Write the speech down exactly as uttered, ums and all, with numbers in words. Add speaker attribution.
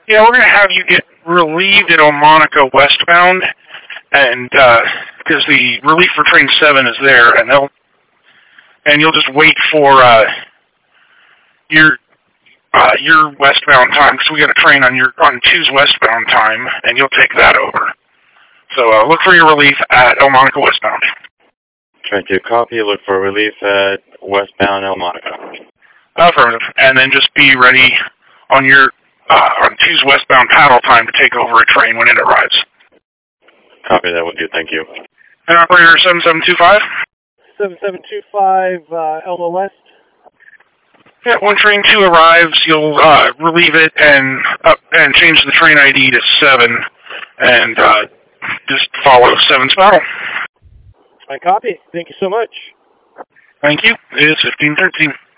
Speaker 1: Yeah, we're going to have you get relieved at Omonica westbound, and because uh, the relief for train seven is there, and they'll and you'll just wait for uh, your uh, your westbound time, because we got a train on your on two's westbound time, and you'll take that over. So uh, look for your relief at Omonica westbound.
Speaker 2: Trying to copy. Look for relief at westbound Omonica.
Speaker 1: Affirmative, and then just be ready on your uh, on two's westbound paddle time to take over a train when it arrives.
Speaker 2: Copy that, will do. Thank you.
Speaker 1: And operator seven seven two five.
Speaker 3: seven seven two five, uh, Elmo West.
Speaker 1: Yeah, when train two arrives, you'll uh, relieve it and up and change the train I D to seven, and uh, just follow seven's paddle.
Speaker 3: I copy. Thank you so much.
Speaker 1: Thank you. It is fifteen thirteen.